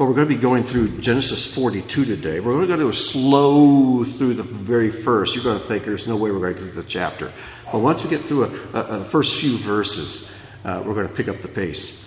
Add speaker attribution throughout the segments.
Speaker 1: Well, we're going to be going through Genesis 42 today. We're going to go slow through the very first. You're going to think there's no way we're going to get through the chapter. But once we get through the first few verses, we're going to pick up the pace.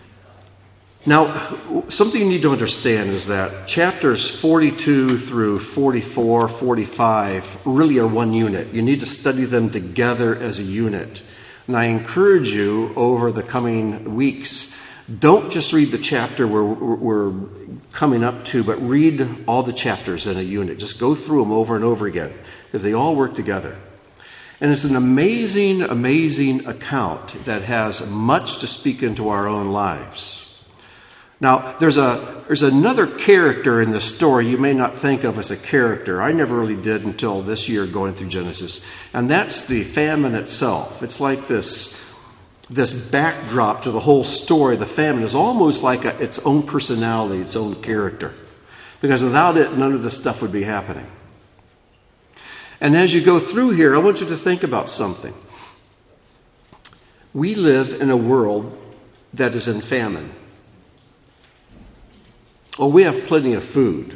Speaker 1: Now, something you need to understand is that chapters 42 through 44, 45 really are one unit. You need to study them together as a unit. And I encourage you over the coming weeks, don't just read the chapter we're coming up to, but read all the chapters in a unit. Just go through them over and over again, because they all work together. And it's an amazing, amazing account that has much to speak into our own lives. Now, there's another character in the story you may not think of as a character. I never really did until this year going through Genesis. And that's the famine itself. It's like this backdrop to the whole story. The famine is almost like its own personality, its own character. Because without it, none of this stuff would be happening. And as you go through here, I want you to think about something. We live in a world that is in famine. Oh, we have plenty of food.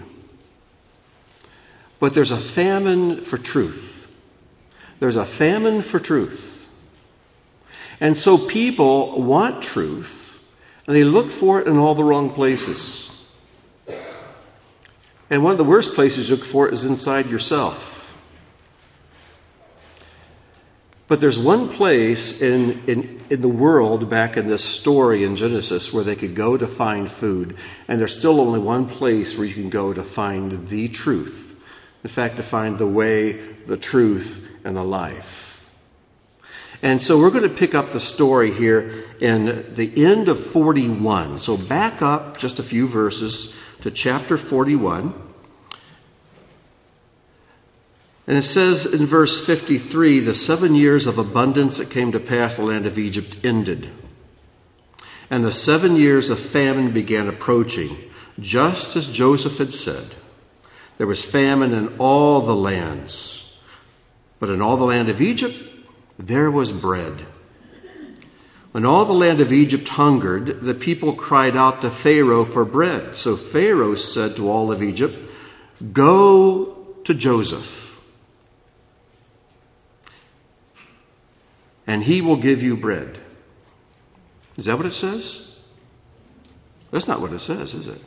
Speaker 1: But there's a famine for truth. There's a famine for truth. And so people want truth, and they look for it in all the wrong places. And one of the worst places you look for it is inside yourself. But there's one place in the world back in this story in Genesis where they could go to find food. And there's still only one place where you can go to find the truth. In fact, to find the way, the truth, and the life. And so we're going to pick up the story here in the end of 41. So back up just a few verses to chapter 41. And it says in verse 53, the 7 years of abundance that came to pass in the land of Egypt ended. And the 7 years of famine began approaching, just as Joseph had said. There was famine in all the lands, but in all the land of Egypt, there was bread. When all the land of Egypt hungered, the people cried out to Pharaoh for bread. So Pharaoh said to all of Egypt, go to Joseph, and he will give you bread. Is that what it says? That's not what it says, is it?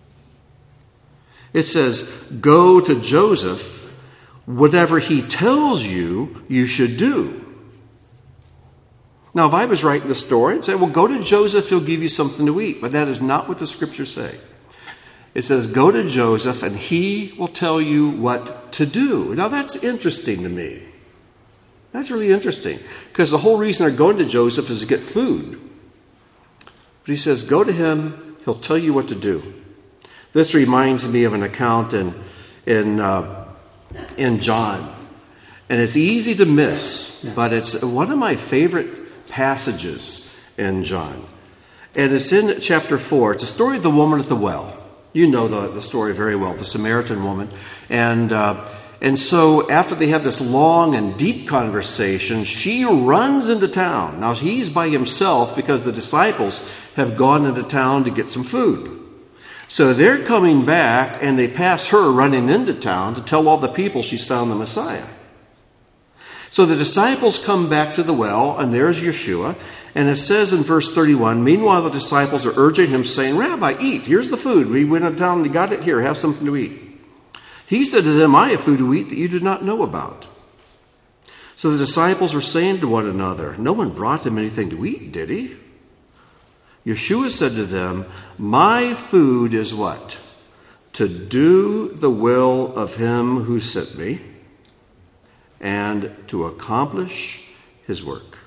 Speaker 1: It says, go to Joseph, whatever he tells you, you should do. Now, if I was writing the story, I'd say, well, go to Joseph, he'll give you something to eat. But that is not what the scriptures say. It says, go to Joseph, and he will tell you what to do. Now, that's interesting to me. That's really interesting, because the whole reason they're going to Joseph is to get food. But he says, go to him, he'll tell you what to do. This reminds me of an account in John. And it's easy to miss, but it's one of my favorite passages in John. And it's in chapter 4. It's a story of the woman at the well. You know the story very well, the Samaritan woman. And so after they have this long and deep conversation, she runs into town. Now he's by himself because the disciples have gone into town to get some food. So they're coming back and they pass her running into town to tell all the people she's found the Messiah. So the disciples come back to the well, and there's Yeshua. And it says in verse 31, meanwhile the disciples are urging him, saying, Rabbi, eat. Here's the food. We went into town and got it. Here, have something to eat. He said to them, I have food to eat that you do not know about. So the disciples were saying to one another, no one brought him anything to eat, did he? Yeshua said to them, my food is what? To do the will of him who sent me and to accomplish his work.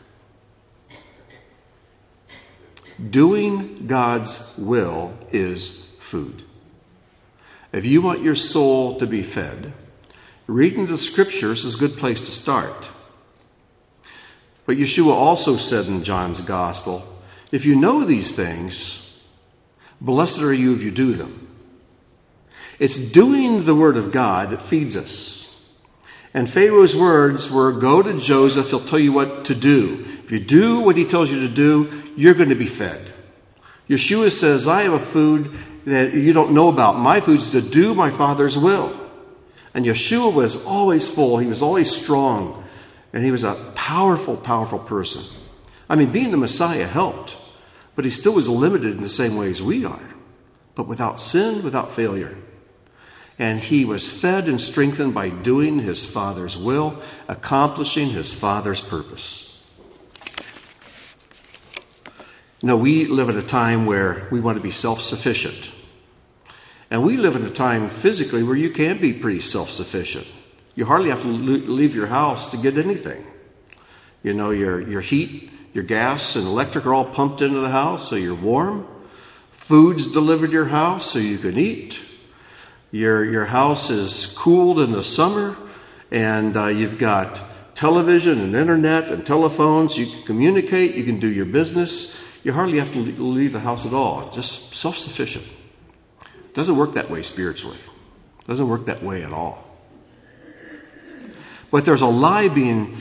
Speaker 1: Doing God's will is food. If you want your soul to be fed, reading the scriptures is a good place to start. But Yeshua also said in John's gospel, if you know these things, blessed are you if you do them. It's doing the word of God that feeds us. And Pharaoh's words were, go to Joseph, he'll tell you what to do. If you do what he tells you to do, you're going to be fed. Yeshua says, I have a food that you don't know about. My food's to do my Father's will. And Yeshua was always full. He was always strong. And he was a powerful, powerful person. I mean, being the Messiah helped. But he still was limited in the same way as we are. But without sin, without failure. And he was fed and strengthened by doing his Father's will, accomplishing his Father's purpose. You know, we live in a time where we want to be self-sufficient. And we live in a time physically where you can be pretty self-sufficient. You hardly have to leave your house to get anything. You know, your heat, your gas, and electric are all pumped into the house so you're warm. Food's delivered to your house so you can eat. Your house is cooled in the summer, and you've got television and internet and telephones. You can communicate. You can do your business. You hardly have to leave the house at all. Just self-sufficient. It doesn't work that way spiritually. It doesn't work that way at all. But there's a lie being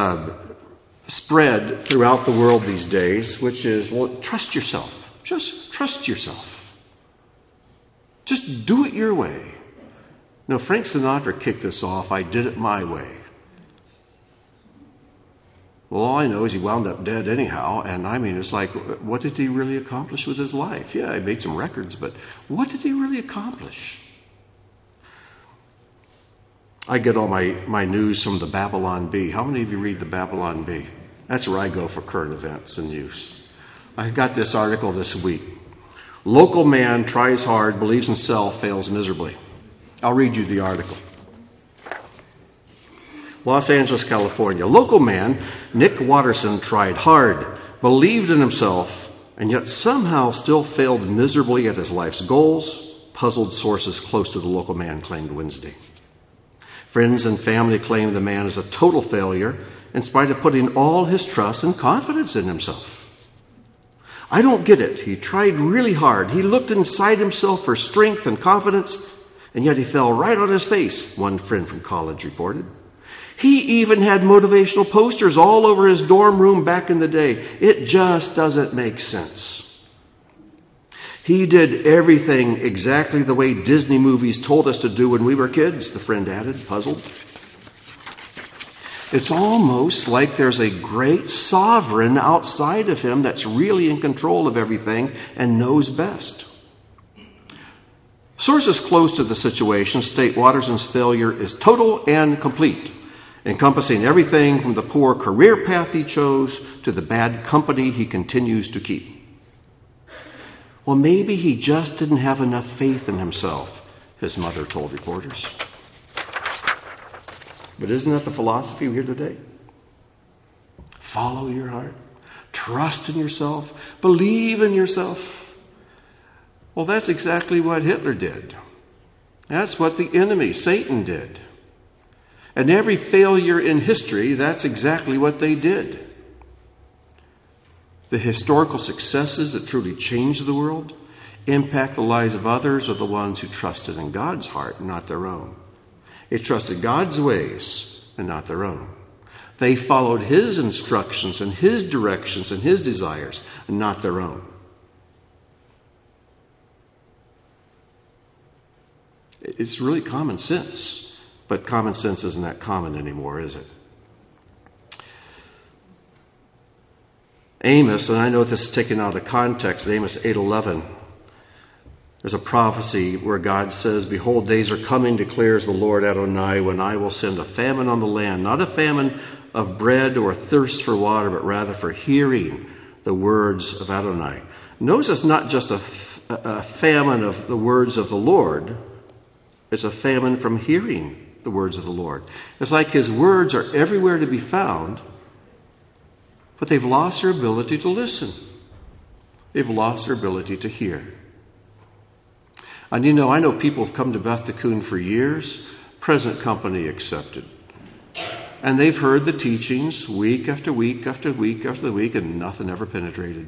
Speaker 1: spread throughout the world these days, which is, well, trust yourself. Just trust yourself. Just do it your way. No, Frank Sinatra kicked this off. I did it my way. Well, all I know is he wound up dead anyhow. And I mean, it's like, what did he really accomplish with his life? Yeah, he made some records, but what did he really accomplish? I get all my news from the Babylon Bee. How many of you read the Babylon Bee? That's where I go for current events and news. I got this article this week. Local man tries hard, believes in self, fails miserably. I'll read you the article. Los Angeles, California. Local man Nick Watterson tried hard, believed in himself, and yet somehow still failed miserably at his life's goals, puzzled sources close to the local man claimed Wednesday. Friends and family claim the man is a total failure in spite of putting all his trust and confidence in himself. I don't get it. He tried really hard. He looked inside himself for strength and confidence, and yet he fell right on his face, one friend from college reported. He even had motivational posters all over his dorm room back in the day. It just doesn't make sense. He did everything exactly the way Disney movies told us to do when we were kids, the friend added, puzzled. It's almost like there's a great sovereign outside of him that's really in control of everything and knows best. Sources close to the situation state Watterson's failure is total and complete, encompassing everything from the poor career path he chose to the bad company he continues to keep. Well, maybe he just didn't have enough faith in himself, his mother told reporters. But isn't that the philosophy here today? Follow your heart. Trust in yourself. Believe in yourself. Well, that's exactly what Hitler did. That's what the enemy, Satan, did. And every failure in history, that's exactly what they did. The historical successes that truly changed the world, impact the lives of others, are the ones who trusted in God's heart, not their own. They trusted God's ways and not their own. They followed his instructions and his directions and his desires, and not their own. It's really common sense, but common sense isn't that common anymore, is it? Amos, and I know this is taken out of context, Amos 8:11. There's a prophecy where God says, "Behold, days are coming, declares the Lord Adonai, when I will send a famine on the land, not a famine of bread or thirst for water, but rather for hearing the words of Adonai." Notice it's not just a famine of the words of the Lord. It's a famine from hearing the words of the Lord. It's like his words are everywhere to be found, but they've lost their ability to listen. They've lost their ability to hear. And I know people have come to Beth Tikkun for years, present company accepted. And they've heard the teachings week after week after week after week, and nothing ever penetrated.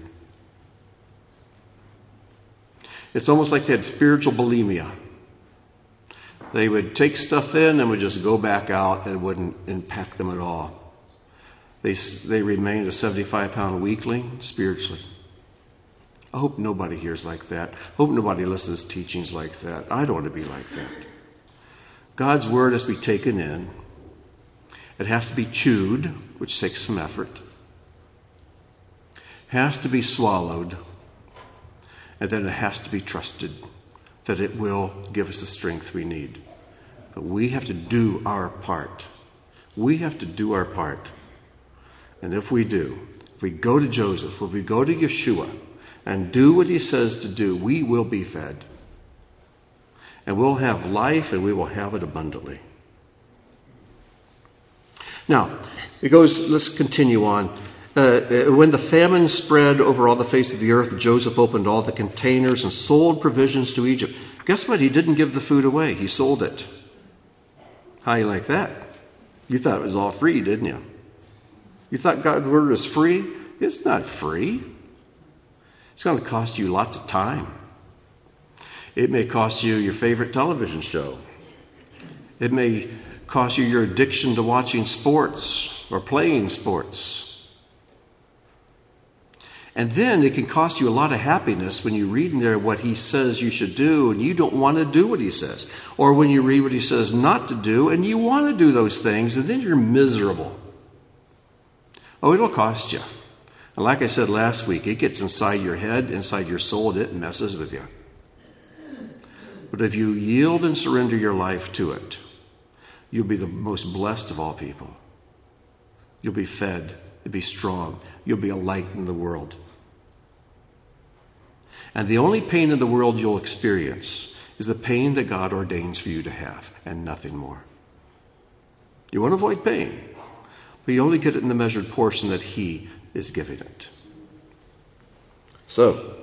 Speaker 1: It's almost like they had spiritual bulimia. They would take stuff in and would just go back out, and it wouldn't impact them at all. They remained a 75-pound weakling spiritually. I hope nobody hears like that. I hope nobody listens to teachings like that. I don't want to be like that. God's word has to be taken in. It has to be chewed, which takes some effort. It has to be swallowed. And then it has to be trusted that it will give us the strength we need. But we have to do our part. We have to do our part. And if we do, if we go to Joseph, if we go to Yeshua and do what he says to do, we will be fed. And we'll have life, and we will have it abundantly. Now, it goes, let's continue on. When the famine spread over all the face of the earth, Joseph opened all the containers and sold provisions to Egypt. Guess what? He didn't give the food away. He sold it. How you like that? You thought it was all free, didn't you? You thought God's word was free? It's not free. It's going to cost you lots of time. It may cost you your favorite television show. It may cost you your addiction to watching sports or playing sports. And then it can cost you a lot of happiness when you read in there what he says you should do and you don't want to do what he says. Or when you read what he says not to do and you want to do those things, and then you're miserable. Oh, it'll cost you. And like I said last week, it gets inside your head, inside your soul, and it messes with you. But if you yield and surrender your life to it, you'll be the most blessed of all people. You'll be fed. You'll be strong. You'll be a light in the world. And the only pain in the world you'll experience is the pain that God ordains for you to have, and nothing more. You want to avoid pain, but you only get it in the measured portion that he is giving it. So,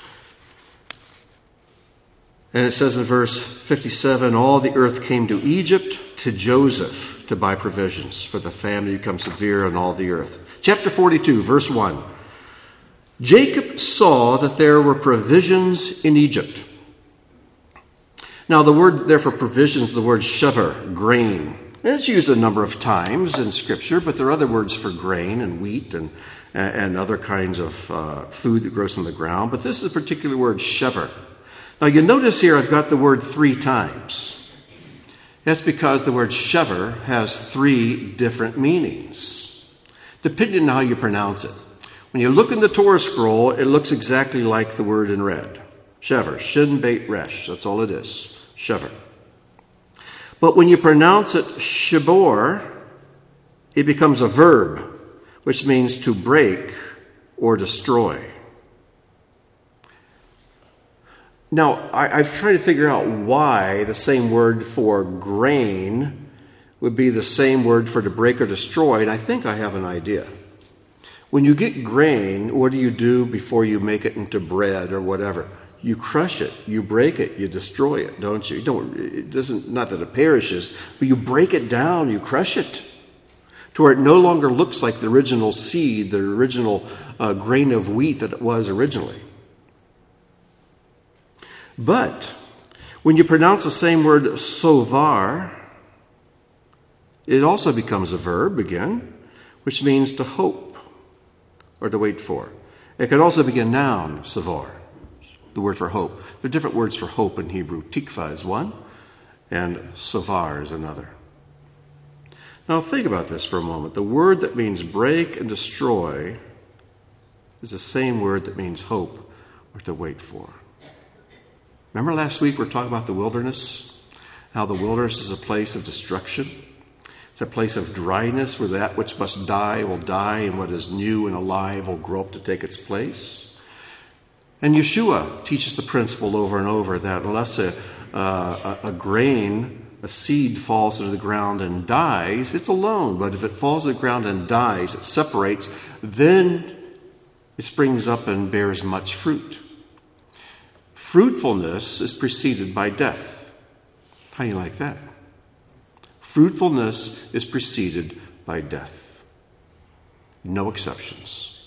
Speaker 1: and it says in verse 57, all the earth came to Egypt, to Joseph, to buy provisions, for the famine become severe on all the earth. Chapter 42, verse 1. Jacob saw that there were provisions in Egypt. Now the word there for provisions, the word shever, grain. And it's used a number of times in Scripture, but there are other words for grain and wheat and other kinds of food that grows from the ground. But this is a particular word, shever. Now you notice here I've got the word 3 times. That's because the word shever has 3 different meanings, depending on how you pronounce it. When you look in the Torah scroll, it looks exactly like the word in red. Shever, shin beit resh, that's all it is, shever. But when you pronounce it shibor, it becomes a verb, which means to break or destroy. Now, I've tried to figure out why the same word for grain would be the same word for to break or destroy, and I think I have an idea. When you get grain, what do you do before you make it into bread or whatever? You crush it, you break it, you destroy it, don't you? It doesn't, not that it perishes, but you break it down, you crush it to where it no longer looks like the original seed, the original grain of wheat that it was originally. But when you pronounce the same word sovar, it also becomes a verb again, which means to hope or to wait for. It can also be a noun, savor, the word for hope. There are different words for hope in Hebrew. Tikva is one, and savar is another. Now think about this for a moment. The word that means break and destroy is the same word that means hope or to wait for. Remember last week we were talking about the wilderness? How the wilderness is a place of destruction. It's a place of dryness where that which must die will die and what is new and alive will grow up to take its place. And Yeshua teaches the principle over and over that unless a grain, a seed falls into the ground and dies, it's alone. But if it falls to the ground and dies, it separates, then it springs up and bears much fruit. Fruitfulness is preceded by death. How do you like that? Fruitfulness is preceded by death. No exceptions.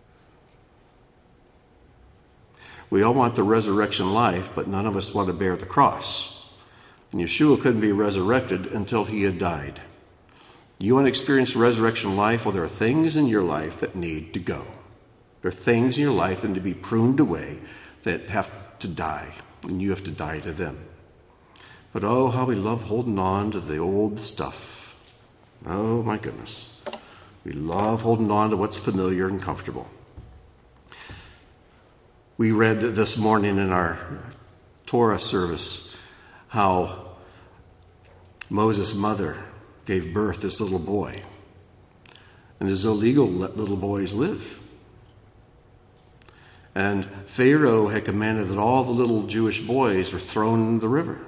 Speaker 1: We all want the resurrection life, but none of us want to bear the cross. And Yeshua couldn't be resurrected until he had died. You want to experience resurrection life? Well, there are things in your life that need to go. There are things in your life that need to be pruned away that have to die, and you have to die to them. But oh, how we love holding on to the old stuff. Oh, my goodness. We love holding on to what's familiar and comfortable. We read this morning in our Torah service how Moses' mother gave birth to this little boy. And it is illegal to let little boys live. And Pharaoh had commanded that all the little Jewish boys were thrown in the river.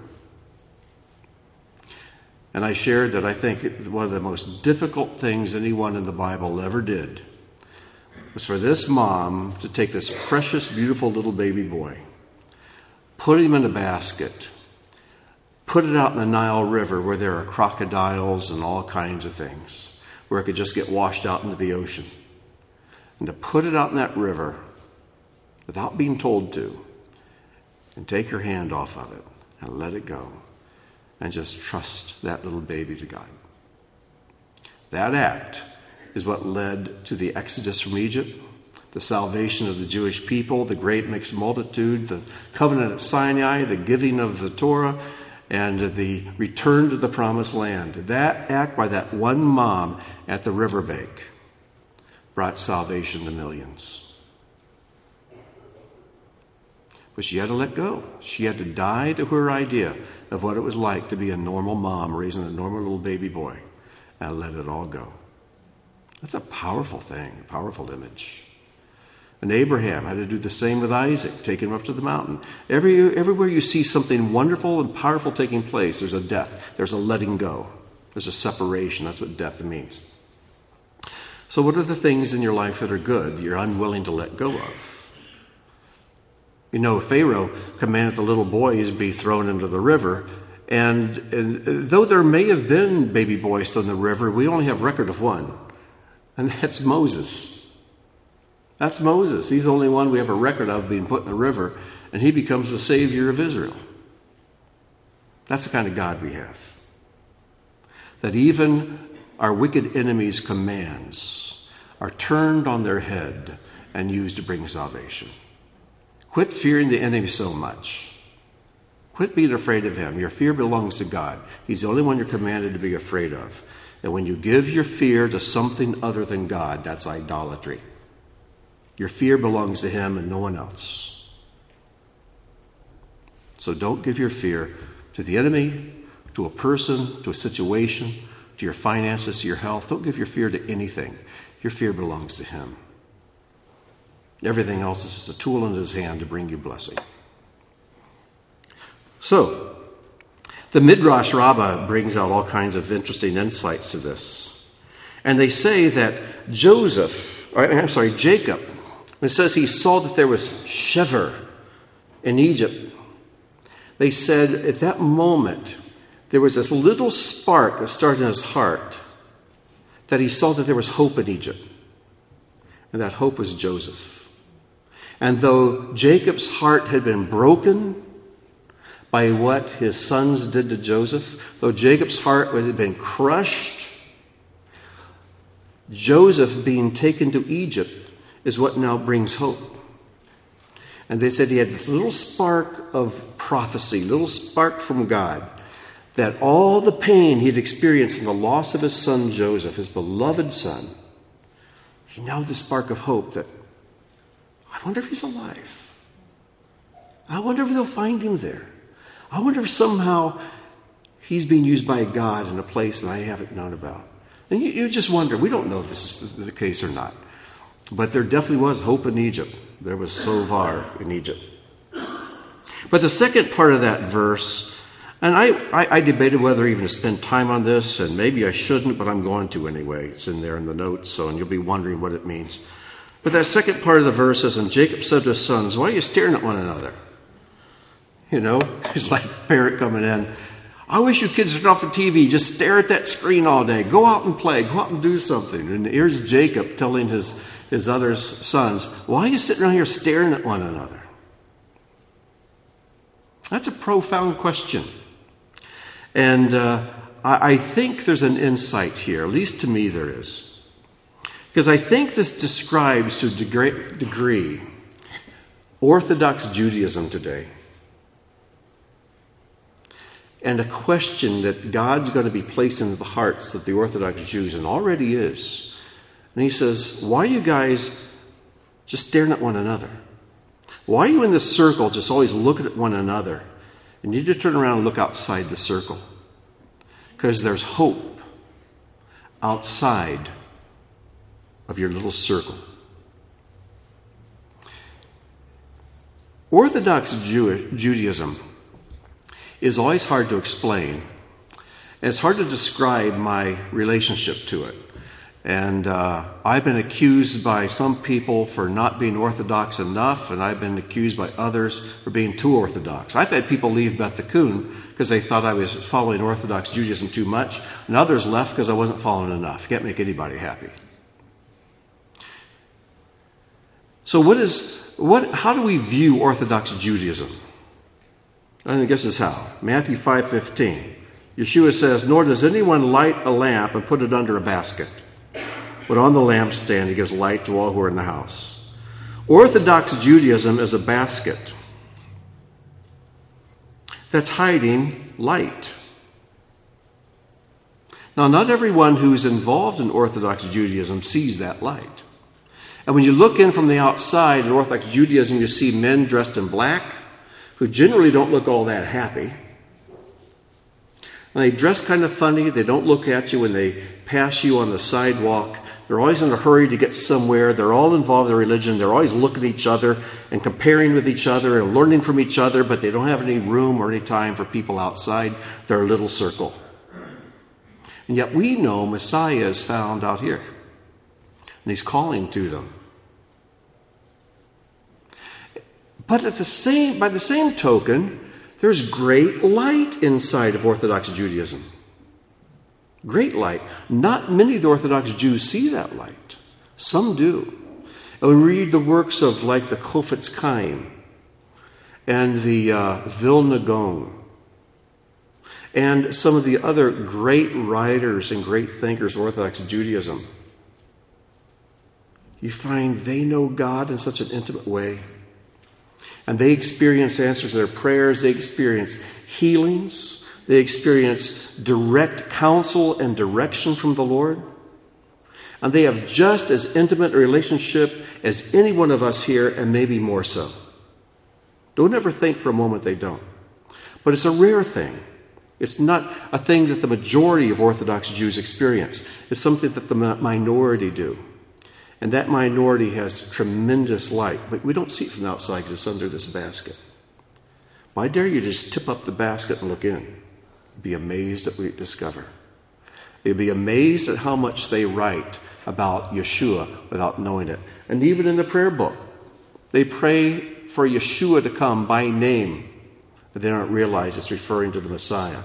Speaker 1: And I shared that I think one of the most difficult things anyone in the Bible ever did was for this mom to take this precious, beautiful little baby boy, put him in a basket, put it out in the Nile River where there are crocodiles and all kinds of things, where it could just get washed out into the ocean. And to put it out in that river without being told to, and take her hand off of it and let it go, and just trust that little baby to God. That act is what led to the exodus from Egypt, the salvation of the Jewish people, the great mixed multitude, the covenant at Sinai, the giving of the Torah, and the return to the promised land. That act by that one mom at the riverbank brought salvation to millions. But she had to let go. She had to die to her idea of what it was like to be a normal mom raising a normal little baby boy, and let it all go. That's a powerful thing, a powerful image. And Abraham had to do the same with Isaac, take him up to the mountain. Everywhere you see something wonderful and powerful taking place, there's a death, there's a letting go, there's a separation. That's what death means. So what are the things in your life that are good that you're unwilling to let go of? You know, Pharaoh commanded the little boys be thrown into the river, and though there may have been baby boys thrown in the river, we only have record of one, and that's Moses. That's Moses. He's the only one we have a record of being put in the river, and he becomes the savior of Israel. That's the kind of God we have. That even our wicked enemies' commands are turned on their head and used to bring salvation. Quit fearing the enemy so much. Quit being afraid of him. Your fear belongs to God. He's the only one you're commanded to be afraid of. And when you give your fear to something other than God, that's idolatry. Your fear belongs to him and no one else. So don't give your fear to the enemy, to a person, to a situation, to your finances, to your health. Don't give your fear to anything. Your fear belongs to him. Everything else is just a tool in his hand to bring you blessing. So, the Midrash Rabbah brings out all kinds of interesting insights to this. And they say that Jacob, when it says he saw that there was shever in Egypt, they said at that moment there was this little spark that started in his heart that he saw that there was hope in Egypt. And that hope was Joseph. And though Jacob's heart had been broken by what his sons did to Joseph, though Jacob's heart had been crushed, Joseph being taken to Egypt is what now brings hope. And they said he had this little spark of prophecy, little spark from God, that all the pain he'd experienced in the loss of his son Joseph, his beloved son, he now had the spark of hope that, I wonder if he's alive. I wonder if they'll find him there. I wonder if somehow he's being used by God in a place that I haven't known about. And you just wonder. We don't know if this is the case or not. But there definitely was hope in Egypt. There was Sovar in Egypt. But the second part of that verse, and I debated whether even to spend time on this, and maybe I shouldn't, but I'm going to anyway. It's in there in the notes, and you'll be wondering what it means. But that second part of the verse says, and Jacob said to his sons, why are you staring at one another? You know, it's like a parent coming in. I wish you kids would turn off the TV. Just stare at that screen all day. Go out and play. Go out and do something. And here's Jacob telling his other sons, why are you sitting around here staring at one another? That's a profound question. And I think there's an insight here, at least to me there is. Because I think this describes to a great degree Orthodox Judaism today. And a question that God's going to be placed into the hearts of the Orthodox Jews, and already is. And he says, why are you guys just staring at one another? Why are you in this circle just always looking at one another? You need to turn around and look outside the circle. Because there's hope outside of your little circle. Orthodox Judaism is always hard to explain. And it's hard to describe my relationship to it. And I've been accused by some people for not being Orthodox enough, and I've been accused by others for being too Orthodox. I've had people leave Beth Tikkun because they thought I was following Orthodox Judaism too much, and others left because I wasn't following enough. You can't make anybody happy. So how do we view Orthodox Judaism? I guess this is how. Matthew 5:15. Yeshua says, "Nor does anyone light a lamp and put it under a basket, but on the lampstand he gives light to all who are in the house." Orthodox Judaism is a basket that's hiding light. Now, not everyone who's involved in Orthodox Judaism sees that light. And when you look in from the outside at Orthodox Judaism, you see men dressed in black who generally don't look all that happy. And they dress kind of funny. They don't look at you when they pass you on the sidewalk. They're always in a hurry to get somewhere. They're all involved in religion. They're always looking at each other and comparing with each other and learning from each other, but they don't have any room or any time for people outside their little circle. And yet we know Messiah is found out here. And he's calling to them. But by the same token, there's great light inside of Orthodox Judaism. Great light. Not many of the Orthodox Jews see that light. Some do. And we read the works of like the Chofetz Chaim and the Vilna Gaon and some of the other great writers and great thinkers of Orthodox Judaism. You find they know God in such an intimate way. And they experience answers to their prayers. They experience healings. They experience direct counsel and direction from the Lord. And they have just as intimate a relationship as any one of us here, and maybe more so. Don't ever think for a moment they don't. But it's a rare thing. It's not a thing that the majority of Orthodox Jews experience. It's something that the minority do. And that minority has tremendous light, but we don't see it from the outside because it's under this basket. Why dare you just tip up the basket and look in? Be amazed at what you discover. You'll be amazed at how much they write about Yeshua without knowing it. And even in the prayer book, they pray for Yeshua to come by name, but they don't realize it's referring to the Messiah.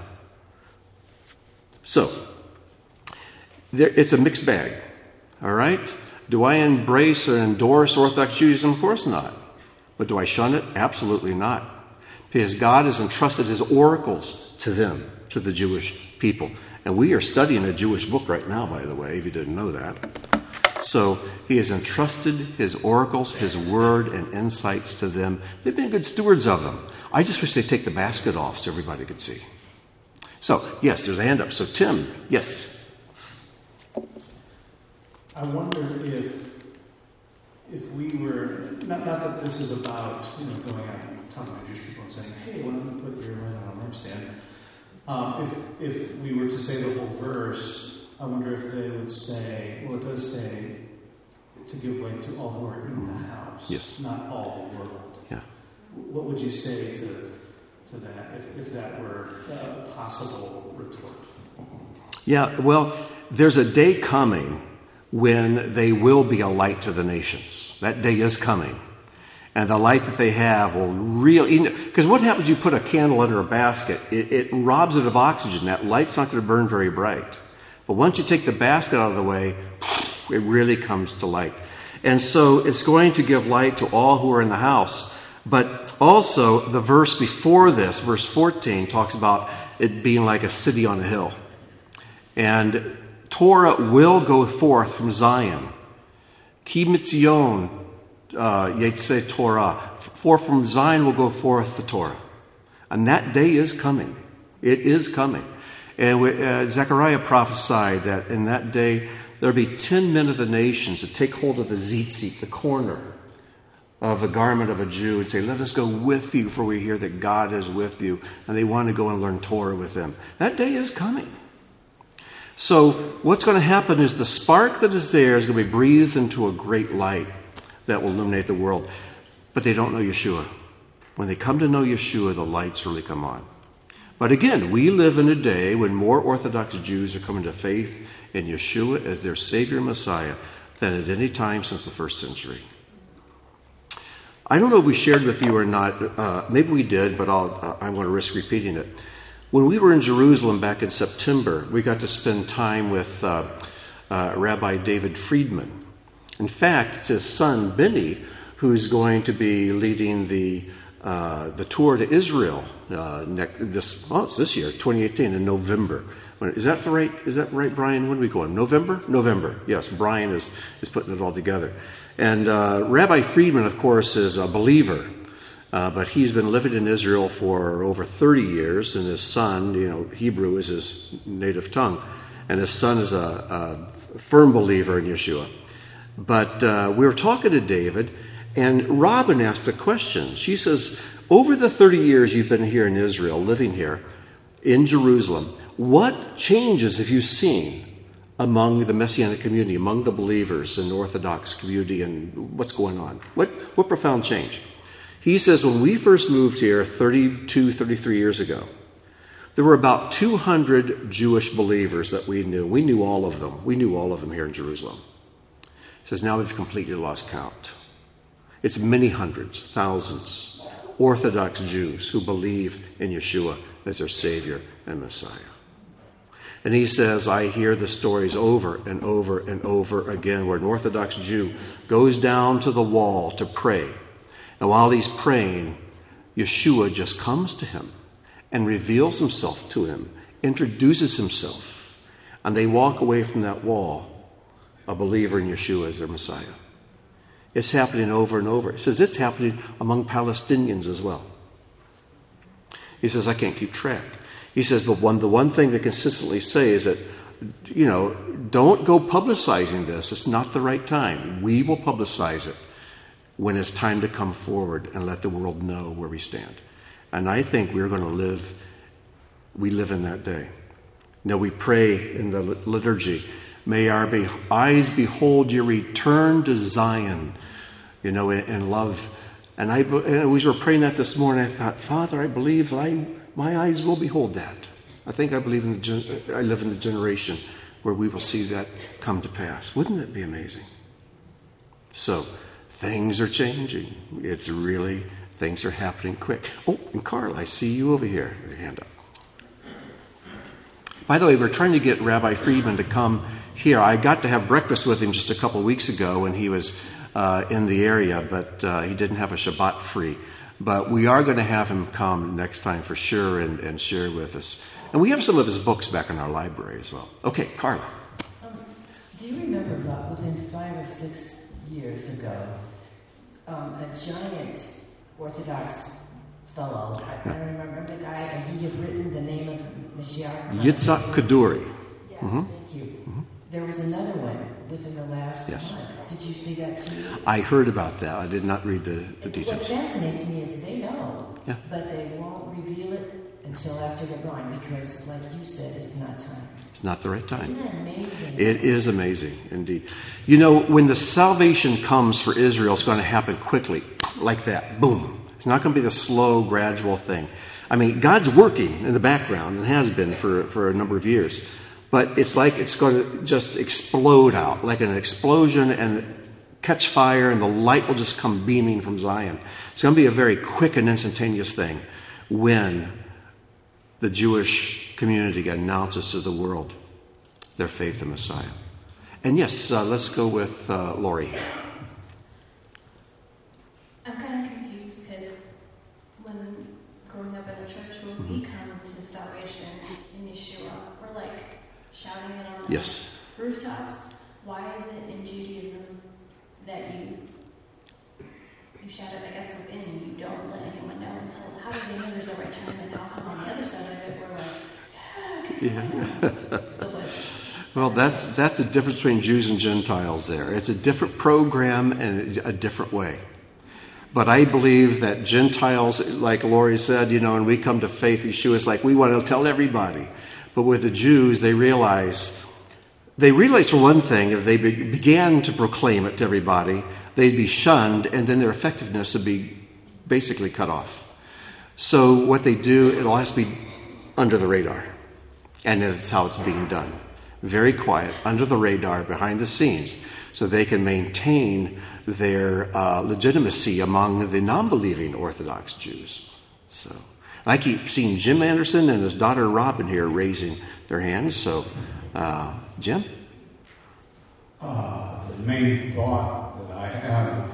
Speaker 1: So, it's a mixed bag, all right? Do I embrace or endorse Orthodox Judaism? Of course not. But do I shun it? Absolutely not. Because God has entrusted his oracles to them, to the Jewish people. And we are studying a Jewish book right now, by the way, if you didn't know that. So he has entrusted his oracles, his word, and insights to them. They've been good stewards of them. I just wish they'd take the basket off so everybody could see. So, yes, there's a hand up. So, Tim, yes.
Speaker 2: I wonder if we were, not that this is about, going out and talking to Jewish people and saying, hey, why don't you put your light on a lampstand? If we were to say the whole verse, I wonder if they would say, well, it does say to give light to all who are in the house,
Speaker 1: yes,
Speaker 2: not all the world.
Speaker 1: Yeah.
Speaker 2: What would you say to that, if that were a possible retort?
Speaker 1: Yeah, well, there's a day coming when they will be a light to the nations. That day is coming. And the light that they have will really... Because what happens if you put a candle under a basket? It robs it of oxygen. That light's not going to burn very bright. But once you take the basket out of the way, it really comes to light. And so it's going to give light to all who are in the house. But also, the verse before this, verse 14, talks about it being like a city on a hill. And Torah will go forth from Zion Ki mitzion yetze Torah. For from Zion will go forth the Torah. And that day is coming. It is coming. And Zechariah prophesied that in that day there will be 10 men of the nations that take hold of the tzitzit, the corner of the garment of a Jew, and say, let us go with you, for we hear that God is with you. And they want to go and learn Torah with them. That day is coming. So what's going to happen is the spark that is there is going to be breathed into a great light that will illuminate the world. But they don't know Yeshua. When they come to know Yeshua, the lights really come on. But again, we live in a day when more Orthodox Jews are coming to faith in Yeshua as their Savior and Messiah than at any time since the first century. I don't know if we shared with you or not. Maybe we did, but I'm going to risk repeating it. When we were in Jerusalem back in September, we got to spend time with Rabbi David Friedman. In fact, it's his son, Benny, who's going to be leading the tour to Israel it's this year, 2018, in November. Is that right, Brian? When are we going? November. Yes, Brian is putting it all together. And Rabbi Friedman, of course, is a believer, but he's been living in Israel for over 30 years, and his son, Hebrew is his native tongue, and his son is a firm believer in Yeshua. But we were talking to David, and Robin asked a question. She says, over the 30 years you've been here in Israel, living here in Jerusalem, what changes have you seen among the Messianic community, among the believers in the Orthodox community, and what's going on? What profound change? He says, when we first moved here 32, 33 years ago, there were about 200 Jewish believers that we knew. We knew all of them. We knew all of them here in Jerusalem. He says, now we've completely lost count. It's many hundreds, thousands, Orthodox Jews who believe in Yeshua as their Savior and Messiah. And he says, I hear the stories over and over and over again where an Orthodox Jew goes down to the wall to pray. And while he's praying, Yeshua just comes to him and reveals himself to him, introduces himself, and they walk away from that wall a believer in Yeshua as their Messiah. It's happening over and over. He says it's happening among Palestinians as well. He says, I can't keep track. He says, but the one thing they consistently say is that, don't go publicizing this. It's not the right time. We will publicize it when it's time to come forward and let the world know where we stand. And I think we live in that day. We pray in the liturgy, may our eyes behold your return to Zion, in love. And as we were praying that this morning, I thought, Father, I believe my eyes will behold that. I think I believe I live in the generation where we will see that come to pass. Wouldn't that be amazing? So, things are changing. Things are happening quick. Oh, and Carl, I see you over here with your hand up. By the way, we're trying to get Rabbi Friedman to come here. I got to have breakfast with him just a couple of weeks ago when he was in the area, but he didn't have a Shabbat free. But we are going to have him come next time for sure and share with us. And we have some of his books back in our library as well. Okay, Carla.
Speaker 3: Do you remember about within 5 or 6 years ago, a giant Orthodox fellow, I don't remember the guy, and he had written the name of Mashiach.
Speaker 1: Yitzhak Kaduri.
Speaker 3: Yeah, thank you. Mm-hmm. There was another one within the last
Speaker 1: Yes.
Speaker 3: month. Did you see that too?
Speaker 1: I heard about that. I did not read the
Speaker 3: What
Speaker 1: details.
Speaker 3: fascinates me is they know,
Speaker 1: Yeah.
Speaker 3: but they won't reveal it until after they're gone because, like you said, it's not time.
Speaker 1: It's not the right time.
Speaker 3: Isn't that amazing?
Speaker 1: It is amazing, indeed. When the salvation comes for Israel, it's going to happen quickly, like that. Boom. It's not going to be the slow, gradual thing. I mean, God's working in the background and has been for a number of years. But it's like it's going to just explode out, like an explosion, and catch fire, and the light will just come beaming from Zion. It's going to be a very quick and instantaneous thing when the Jewish community announces to the world their faith in Messiah. And yes, let's go with Lori.
Speaker 4: I'm kind of confused because when growing up in the church, when we come to salvation in Yeshua, we're like shouting it on the
Speaker 1: Yes.
Speaker 4: rooftops. Why is it in Judaism that you shout it, I guess, within, and you don't let anyone know until, how do they know there's a right time, and how come on the other side of it we're like,
Speaker 1: Yeah.
Speaker 4: so what?
Speaker 1: Well, that's a difference between Jews and Gentiles there. It's a different program and a different way. But I believe that Gentiles, like Lori said, when we come to faith, Yeshua is like, we want to tell everybody. But with the Jews, they realize for one thing, if they began to proclaim it to everybody, they'd be shunned, and then their effectiveness would be basically cut off. So what they do, it all has to be under the radar. And that's how it's being done. Very quiet, under the radar, behind the scenes, so they can maintain their legitimacy among the non-believing Orthodox Jews. So I keep seeing Jim Anderson and his daughter Robin here raising their hands. So, Jim?
Speaker 5: The main thought that I have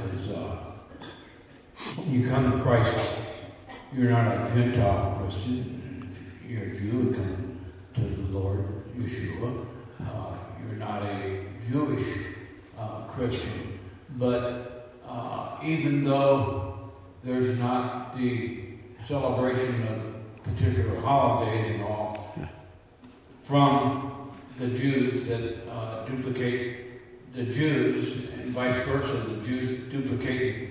Speaker 5: is when you come to Christ, you're not a Gentile Christian. You're a Jew who come to the Lord Yeshua. You're not a Jewish Christian. But even though there's not the celebration of particular holidays and all, from the Jews that duplicate the Jews, and vice versa, the Jews duplicate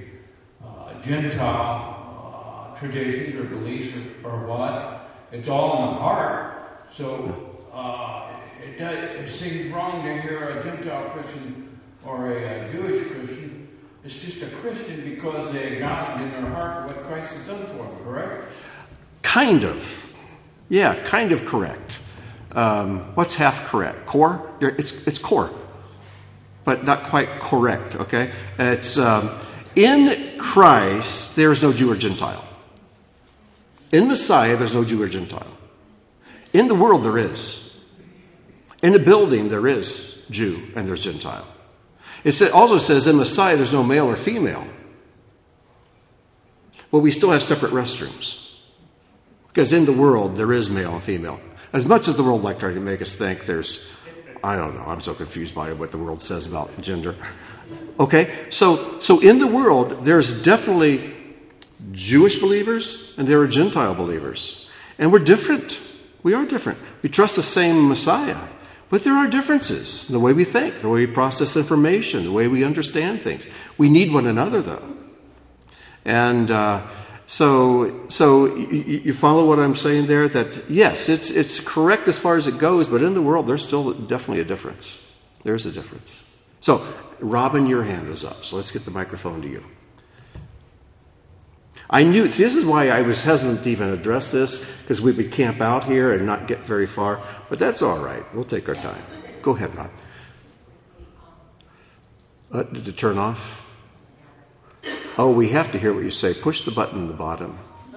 Speaker 5: Gentile traditions or beliefs or what. It's all in the heart. So it seems wrong to hear a Gentile Christian or a Jewish Christian. It's just a Christian because they acknowledge in their heart what Christ has done for them, correct?
Speaker 1: Kind of. Yeah, kind of correct. What's half correct? Core? It's core. But not quite correct, okay? It's in Christ, there is no Jew or Gentile. In Messiah, there's no Jew or Gentile. In the world, there is. In the building, there is Jew and there's Gentile. It also says in Messiah, there's no male or female. Well, we still have separate restrooms. Because in the world, there is male and female. As much as the world like trying to make us think there's, I don't know, I'm so confused by what the world says about gender. Okay, so in the world, there's definitely Jewish believers and there are Gentile believers. And we're different. We are different. We trust the same Messiah. But there are differences in the way we think, the way we process information, the way we understand things. We need one another, though. And so you follow what I'm saying there? That, yes, it's correct as far as it goes, but in the world, there's still definitely a difference. There's a difference. So, Robin, your hand is up. So let's get the microphone to you. I knew, see, this is why I was hesitant to even address this, because we would camp out here and not get very far. But that's all right. We'll take our time. Go ahead, Rob. Did it turn off? Oh, we have to hear what you say. Push the button at the bottom.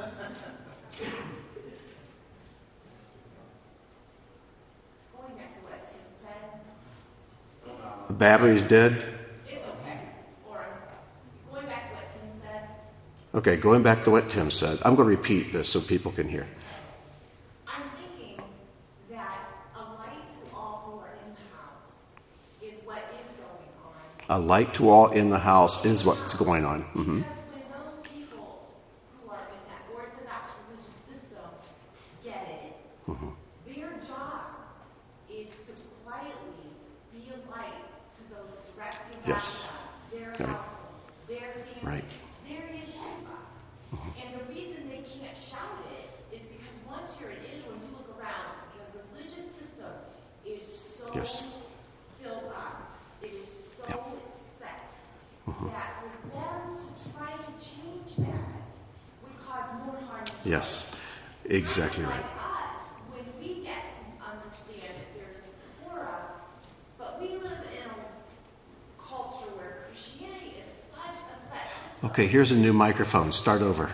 Speaker 6: Going back to what Tim said.
Speaker 1: The battery's dead?
Speaker 6: It's okay. Or going back to what Tim said.
Speaker 1: Okay, going back to what Tim said. I'm going to repeat this so people can hear.
Speaker 6: I'm thinking that a light to all who are in the house is what is going on.
Speaker 1: A light to all in the house is what's going on. Mm-hmm.
Speaker 6: Because when those people who are in that Orthodox religious system get it, their job is to quietly be a light to those directly around
Speaker 1: Yes.
Speaker 6: their
Speaker 1: Right.
Speaker 6: household, their family,
Speaker 1: Right.
Speaker 6: their yeshiva. And the reason they can't shout it is because once you're in Israel, you look around, the religious system is so
Speaker 1: Yes.
Speaker 6: filled up, it is so set that for them to try to change that would cause more harm than good.
Speaker 1: Yes, exactly
Speaker 6: Like
Speaker 1: right.
Speaker 6: us, when we get to understand that there's a Torah, but we live in a culture where Christianity is such a set system.
Speaker 1: Okay, here's a new microphone. Start over.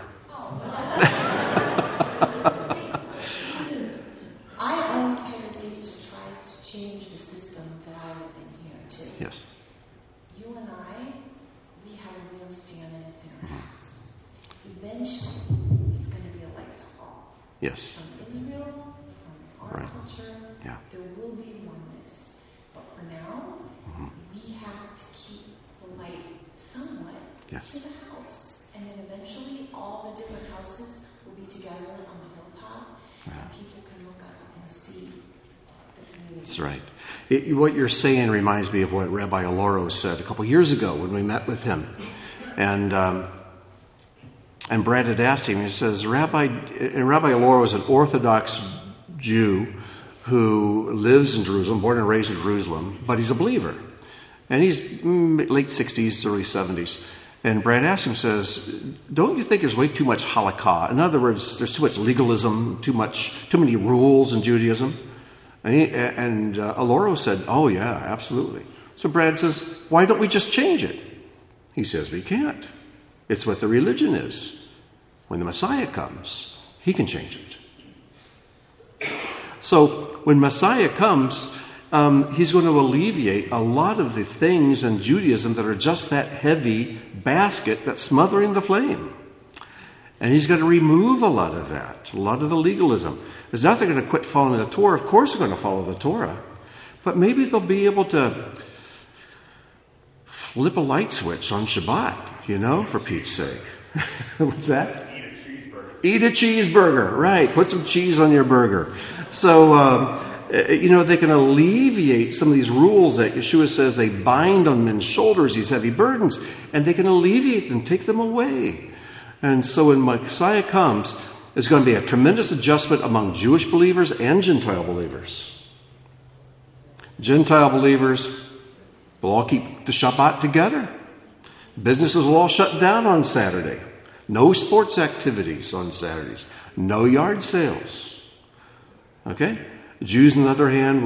Speaker 7: I always hesitate to try to change the system that I live in here too.
Speaker 1: Yes.
Speaker 7: You and I, we have a real stand and it's in our house. Eventually, it's going to be a light to all.
Speaker 1: Yes.
Speaker 7: From Israel, from our
Speaker 1: Right.
Speaker 7: culture,
Speaker 1: Yeah.
Speaker 7: there will be oneness. But for now, we have to keep the light somewhat
Speaker 1: Yes.
Speaker 7: to the house. And then eventually all the different houses will be together on the hilltop, and people can look up and see the community.
Speaker 1: That's right. What you're saying reminds me of what Rabbi Aloro said a couple years ago when we met with him. And Brad had asked him, he says, Rabbi Aloro is an Orthodox Jew who lives in Jerusalem, born and raised in Jerusalem, but he's a believer. And he's late 60s, early 70s. And Brad asked him, says, don't you think there's way too much halakha? In other words, there's too much legalism, too many rules in Judaism? And Aloro said, oh yeah, absolutely. So Brad says, why don't we just change it? He says, we can't. It's what the religion is. When the Messiah comes, he can change it. So when Messiah comes, he's going to alleviate a lot of the things in Judaism that are just that heavy basket that's smothering the flame. And he's going to remove a lot of that, a lot of the legalism. It's not they're going to quit following the Torah. Of course they're going to follow the Torah. But maybe they'll be able to flip a light switch on Shabbat, for Pete's sake. What's that? Eat a cheeseburger. Right. Put some cheese on your burger. So, they can alleviate some of these rules that Yeshua says they bind on men's shoulders, these heavy burdens, and they can alleviate them, take them away. And so when Messiah comes, there's going to be a tremendous adjustment among Jewish believers and Gentile believers. Gentile believers will all keep the Shabbat together. Businesses will all shut down on Saturday. No sports activities on Saturdays. No yard sales. Okay? Jews, on the other hand,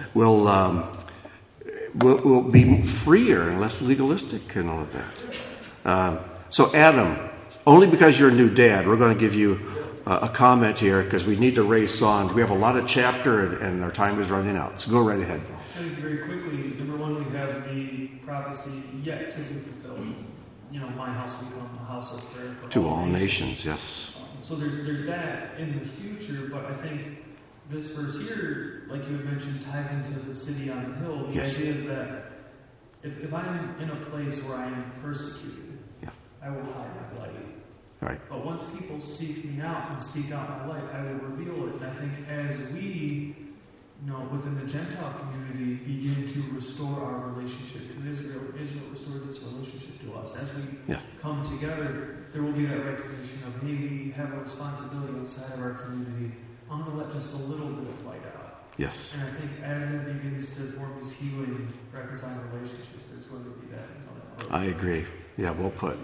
Speaker 1: will be freer and less legalistic and all of that. So Adam, only because you're a new dad, we're going to give you a comment here because we need to race on. We have a lot of chapter and our time is running out. So go right ahead.
Speaker 2: I think very quickly, number one, we have the prophecy yet to be fulfilled. My house will become a house of prayer for
Speaker 1: to all nations. Yes.
Speaker 2: So there's that in the future, but I think this verse here, like you had mentioned, ties into the city on the hill. The idea is that if I'm in a place where I am persecuted, I will hide my light.
Speaker 1: Right.
Speaker 2: But once people seek me out and seek out my light, I will reveal it. And I think as we, within the Gentile community, begin to restore our relationship to Israel restores its relationship to us. As we come together, there will be that recognition of, hey, we have a responsibility outside of our community. I'm going to let just a little bit of light out.
Speaker 1: Yes.
Speaker 2: And I think as that begins to form these healing, reconciling relationships, there's going to be that.
Speaker 1: I agree. Yeah, well put.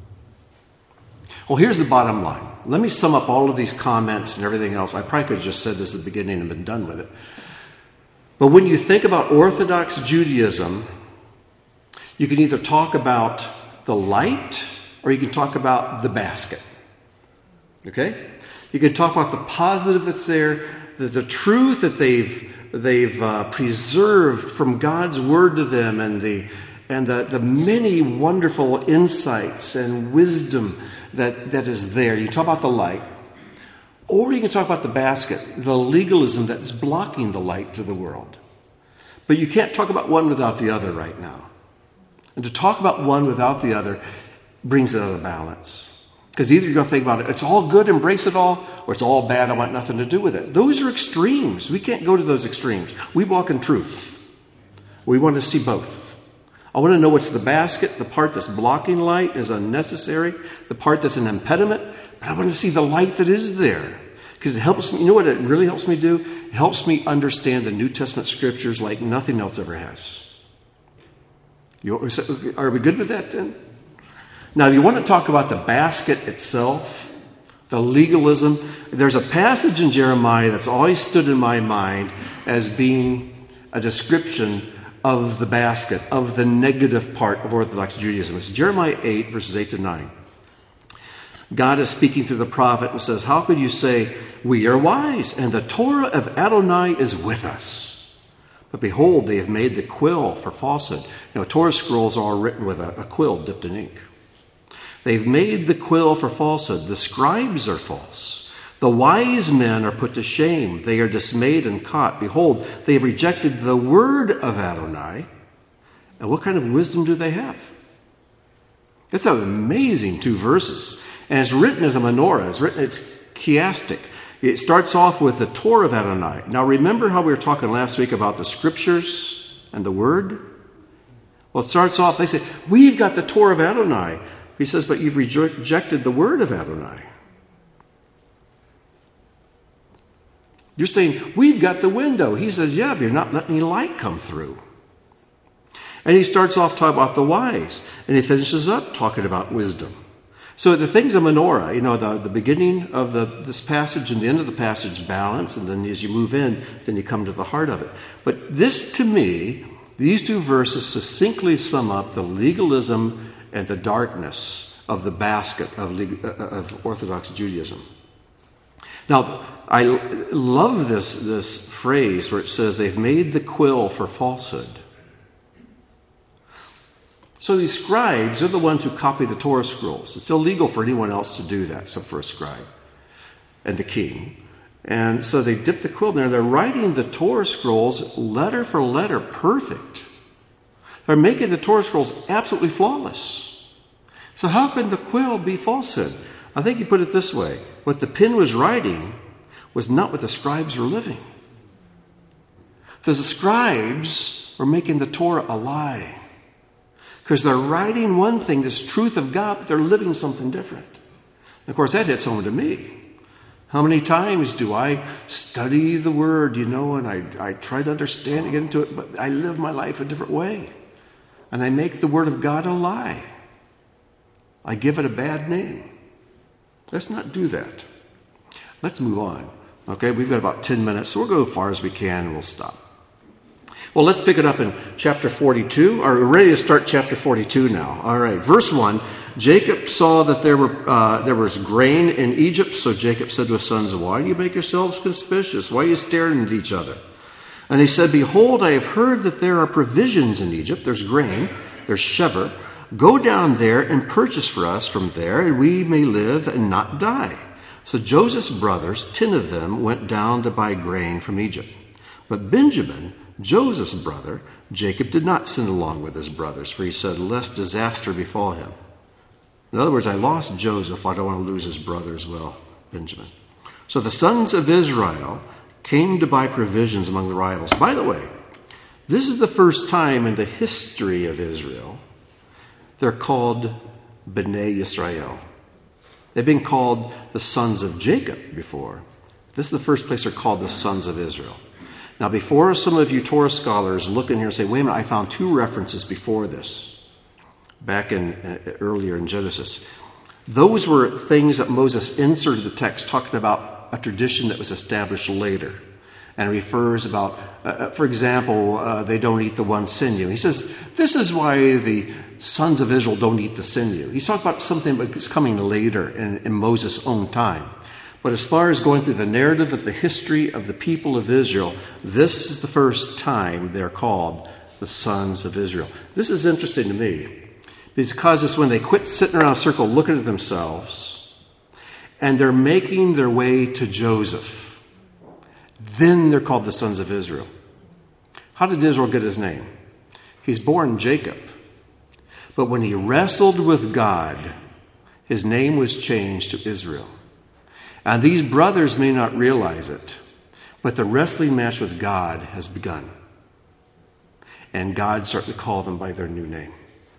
Speaker 1: Well, here's the bottom line. Let me sum up all of these comments and everything else. I probably could have just said this at the beginning and been done with it. But when you think about Orthodox Judaism, you can either talk about the light or you can talk about the basket. Okay? You can talk about the positive that's there, the truth that they've preserved from God's word to them, and the many wonderful insights and wisdom that is there. You can talk about the light. Or you can talk about the basket, the legalism that's blocking the light to the world. But you can't talk about one without the other right now. And to talk about one without the other brings it out of balance. Because either you're going to think about it, it's all good, embrace it all, or it's all bad, I want nothing to do with it. Those are extremes. We can't go to those extremes. We walk in truth. We want to see both. I want to know what's the basket, the part that's blocking light is unnecessary, the part that's an impediment, but I want to see the light that is there. Because it helps me, what it really helps me do? It helps me understand the New Testament scriptures like nothing else ever has. Are we good with that then? Now, if you want to talk about the basket itself, the legalism, there's a passage in Jeremiah that's always stood in my mind as being a description of the basket, of the negative part of Orthodox Judaism. It's Jeremiah 8, verses 8 to 9. God is speaking through the prophet and says, how could you say, we are wise, and the Torah of Adonai is with us? But behold, they have made the quill for falsehood. Torah scrolls are written with a quill dipped in ink. They've made the quill for falsehood. The scribes are false. The wise men are put to shame. They are dismayed and caught. Behold, they have rejected the word of Adonai. And what kind of wisdom do they have? It's an amazing 2 verses. And it's written as a menorah. It's chiastic. It starts off with the Torah of Adonai. Now remember how we were talking last week about the scriptures and the word? Well, it starts off, they say, we've got the Torah of Adonai. He says, but you've rejected the word of Adonai. You're saying, we've got the window. He says, yeah, but you're not letting any light come through. And he starts off talking about the wise. And he finishes up talking about wisdom. So the things of menorah, the beginning of this passage and the end of the passage balance. And then as you move in, then you come to the heart of it. But this, to me, these 2 verses succinctly sum up the legalism and the darkness of the basket of Orthodox Judaism. Now, I love this phrase where it says they've made the quill for falsehood. So these scribes are the ones who copy the Torah scrolls. It's illegal for anyone else to do that except for a scribe and the king. And so they dip the quill in there. They're writing the Torah scrolls letter for letter perfect. They're making the Torah scrolls absolutely flawless. So how can the quill be falsehood? I think you put it this way. What the pen was writing was not what the scribes were living. The scribes were making the Torah a lie. Because they're writing one thing, this truth of God, but they're living something different. And of course, that hits home to me. How many times do I study the Word, and I try to understand and get into it, but I live my life a different way. And I make the Word of God a lie. I give it a bad name. Let's not do that. Let's move on. Okay, we've got about 10 minutes, so we'll go as far as we can and we'll stop. Well, let's pick it up in chapter 42. We're ready to start chapter 42 now. All right, verse 1. Jacob saw that there was grain in Egypt, so Jacob said to his sons, why do you make yourselves conspicuous? Why are you staring at each other? And he said, behold, I have heard that there are provisions in Egypt. There's grain, there's shever. Go down there and purchase for us from there, and we may live and not die. So Joseph's brothers, 10 of them, went down to buy grain from Egypt. But Benjamin, Joseph's brother, Jacob did not send along with his brothers, for he said, lest disaster befall him. In other words, I lost Joseph. I don't want to lose his brother as well, Benjamin. So the sons of Israel came to buy provisions among the rivals. By the way, this is the first time in the history of Israel they're called Bnei Yisrael. They've been called the sons of Jacob before. This is the first place they're called the sons of Israel. Now, before some of you Torah scholars look in here and say, wait a minute, I found 2 references before this, back earlier in Genesis. Those were things that Moses inserted the text talking about a tradition that was established later. And refers about, for example, they don't eat the one sinew. He says, this is why the sons of Israel don't eat the sinew. He's talking about something that's coming later in Moses' own time. But as far as going through the narrative of the history of the people of Israel, this is the first time they're called the sons of Israel. This is interesting to me because it's when they quit sitting around a circle looking at themselves and they're making their way to Joseph. Then they're called the sons of Israel. How did Israel get his name? He's born Jacob. But when he wrestled with God, his name was changed to Israel. And these brothers may not realize it, but the wrestling match with God has begun. And God started to call them by their new name.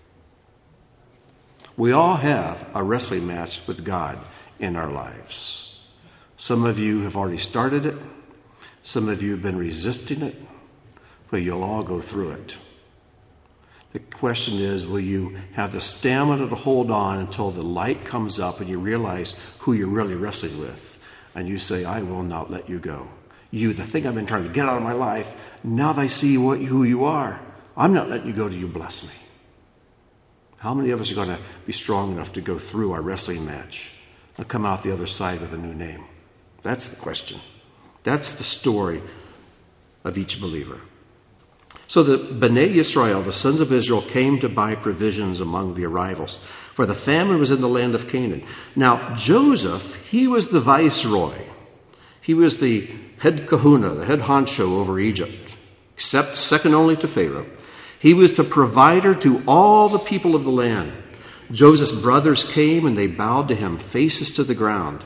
Speaker 1: We all have a wrestling match with God in our lives. Some of you have already started it. Some of you have been resisting it, but you'll all go through it. The question is, will you have the stamina to hold on until the light comes up and you realize who you're really wrestling with? And you say, I will not let you go. You, the thing I've been trying to get out of my life, now that I see who you are, I'm not letting you go till you bless me. How many of us are going to be strong enough to go through our wrestling match and come out the other side with a new name? That's the question. That's the story of each believer. So the Bnei Yisrael, the sons of Israel, came to buy provisions among the arrivals, for the famine was in the land of Canaan. Now, Joseph, he was the viceroy. He was the head kahuna, the head honcho over Egypt, except second only to Pharaoh. He was the provider to all the people of the land. Joseph's brothers came and they bowed to him, faces to the ground.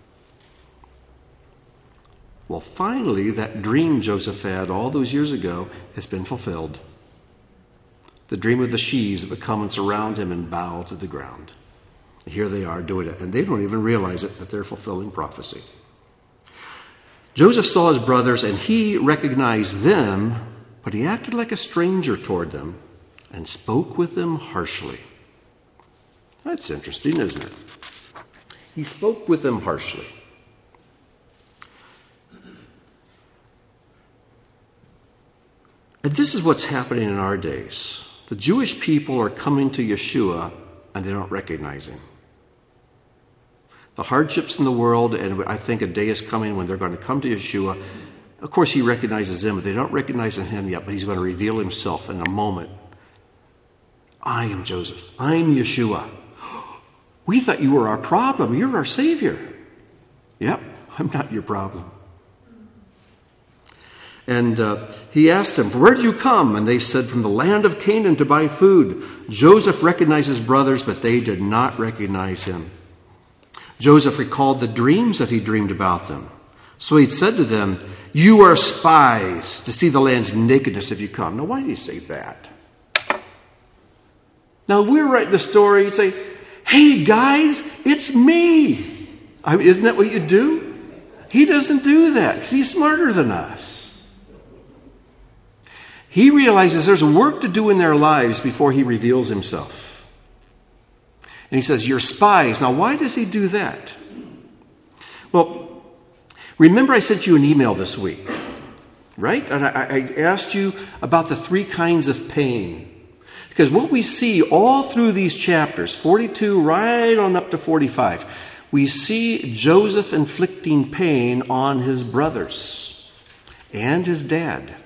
Speaker 1: Well, finally, that dream Joseph had all those years ago has been fulfilled. The dream of the sheaves that would come and surround him and bow to the ground. Here they are doing it, and they don't even realize it, that they're fulfilling prophecy. Joseph saw his brothers, and he recognized them, but he acted like a stranger toward them and spoke with them harshly. That's interesting, isn't it? He spoke with them harshly. And this is what's happening in our days. The Jewish people are coming to Yeshua, and they don't recognize him. The hardships in the world, and I think a day is coming when they're going to come to Yeshua. Of course, he recognizes them, but they don't recognize him yet, but he's going to reveal himself in a moment. I am Joseph. I'm Yeshua. We thought you were our problem. You're our Savior. Yep, I'm not your problem. And he asked them, where do you come? And they said, from the land of Canaan to buy food. Joseph recognized his brothers, but they did not recognize him. Joseph recalled the dreams that he dreamed about them. So he said to them, you are spies to see the land's nakedness if you come. Now, why do you say that? Now, if we were writing the story, you'd say, hey, guys, it's me. I mean, isn't that what you do? He doesn't do that because he's smarter than us. He realizes there's work to do in their lives before he reveals himself. And he says, you're spies. Now, why does he do that? Well, remember I sent you an email this week, right? And I asked you about the 3 kinds of pain. Because what we see all through these chapters, 42 right on up to 45, we see Joseph inflicting pain on his brothers and his dad.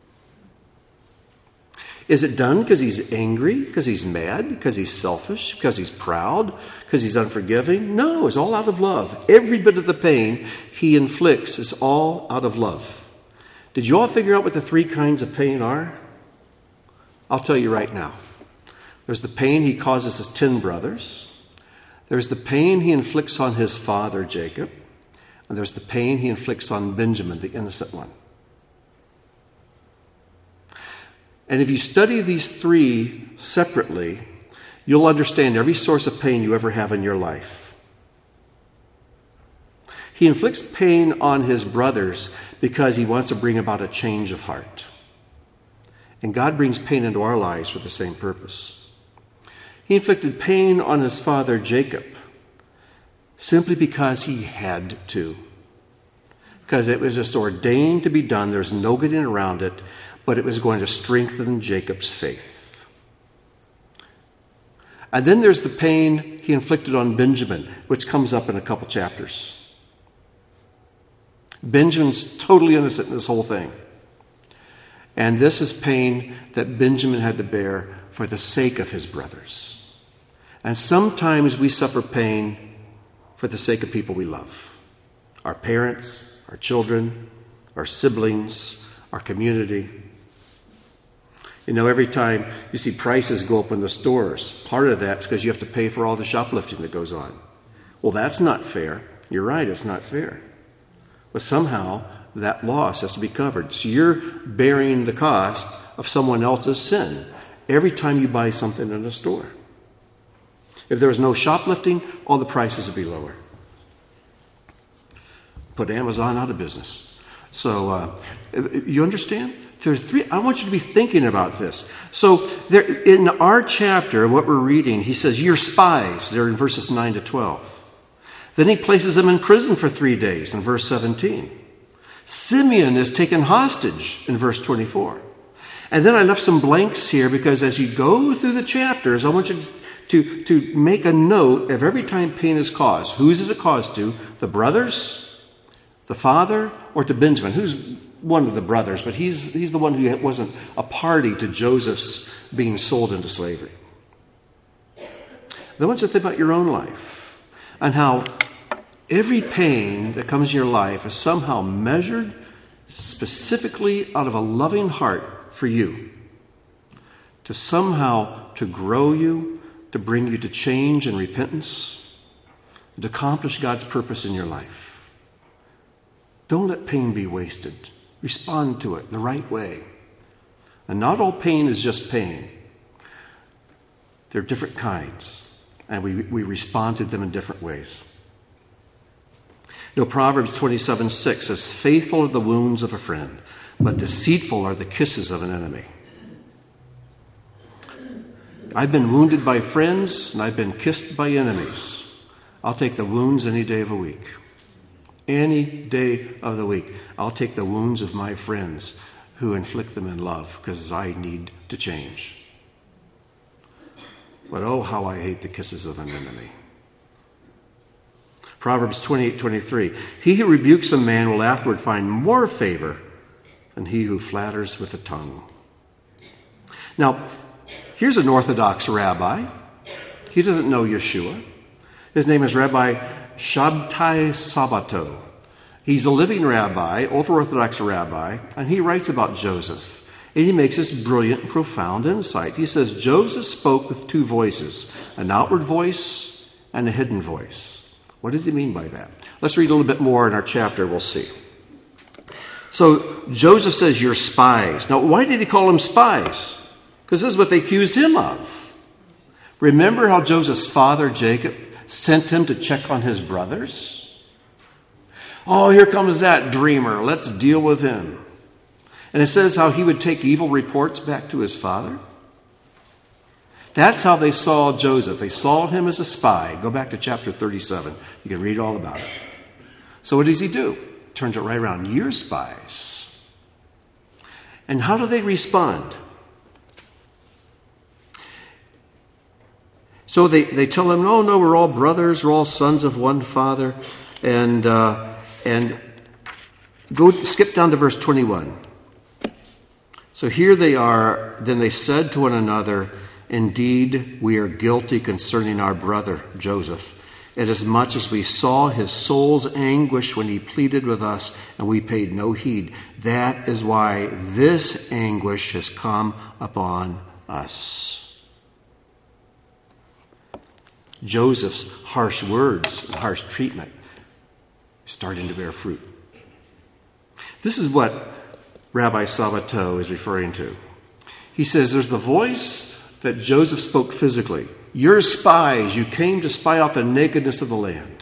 Speaker 1: Is it done because he's angry, because he's mad, because he's selfish, because he's proud, because he's unforgiving? No, it's all out of love. Every bit of the pain he inflicts is all out of love. Did you all figure out what the 3 kinds of pain are? I'll tell you right now. There's the pain he causes his 10 brothers. There's the pain he inflicts on his father, Jacob. And there's the pain he inflicts on Benjamin, the innocent one. And if you study these 3 separately, you'll understand every source of pain you ever have in your life. He inflicts pain on his brothers because he wants to bring about a change of heart. And God brings pain into our lives for the same purpose. He inflicted pain on his father Jacob simply because he had to. Because it was just ordained to be done. There's no getting around it. But it was going to strengthen Jacob's faith. And then there's the pain he inflicted on Benjamin, which comes up in a couple chapters. Benjamin's totally innocent in this whole thing. And this is pain that Benjamin had to bear for the sake of his brothers. And sometimes we suffer pain for the sake of people we love. Our parents, our children, our siblings, our community. You know, every time you see prices go up in the stores, part of that's because you have to pay for all the shoplifting that goes on. Well, that's not fair. You're right, it's not fair. But somehow that loss has to be covered. So you're bearing the cost of someone else's sin every time you buy something in a store. If there was no shoplifting, all the prices would be lower. Put Amazon out of business. So you understand? There's 3. I want you to be thinking about this. So there, in our chapter, what we're reading, he says, you're spies. They're in verses 9 to 12. Then he places them in prison for 3 days in verse 17. Simeon is taken hostage in verse 24. And then I left some blanks here because as you go through the chapters, I want you to make a note of every time pain is caused. Whose is it caused to? The brothers, the father, or to Benjamin? Who's one of the brothers, but he's the one who wasn't a party to Joseph's being sold into slavery. I want you to think about your own life and how every pain that comes in your life is somehow measured specifically out of a loving heart for you to somehow to grow you, to bring you to change and repentance, and to accomplish God's purpose in your life. Don't let pain be wasted. Respond to it the right way. And not all pain is just pain. There are different kinds, and we respond to them in different ways. You know, Proverbs 27:6 says, "Faithful are the wounds of a friend, but deceitful are the kisses of an enemy." I've been wounded by friends, and I've been kissed by enemies. I'll take the wounds any day of the week. Any day of the week. I'll take the wounds of my friends who inflict them in love, because I need to change. But oh, how I hate the kisses of an enemy. Proverbs 28:23, "He who rebukes a man will afterward find more favor than he who flatters with the tongue." Now, here's an Orthodox rabbi. He doesn't know Yeshua. His name is Rabbi Shabtai Sabato. He's a living rabbi, ultra-Orthodox rabbi, and he writes about Joseph. And he makes this brilliant and profound insight. He says, Joseph spoke with two voices, an outward voice and a hidden voice. What does he mean by that? Let's read a little bit more in our chapter, we'll see. So Joseph says, "You're spies." Now, why did he call them spies? Because this is what they accused him of. Remember how Joseph's father, Jacob, sent him to check on his brothers? Oh, here comes that dreamer. Let's deal with him. And it says how he would take evil reports back to his father. That's how they saw Joseph. They saw him as a spy. Go back to chapter 37. You can read all about it. So what does he do? Turns it right around. You're spies. And how do they respond? So they tell him, no, we're all brothers. We're all sons of one father. And go skip down to verse 21. So here they are. Then they said to one another, "Indeed, we are guilty concerning our brother Joseph, inasmuch as we saw his soul's anguish when he pleaded with us, and we paid no heed. That is why this anguish has come upon us." Joseph's harsh words and harsh treatment is starting to bear fruit. This is what Rabbi Sabato is referring to. He says there's the voice that Joseph spoke physically. You're spies. You came to spy out the nakedness of the land.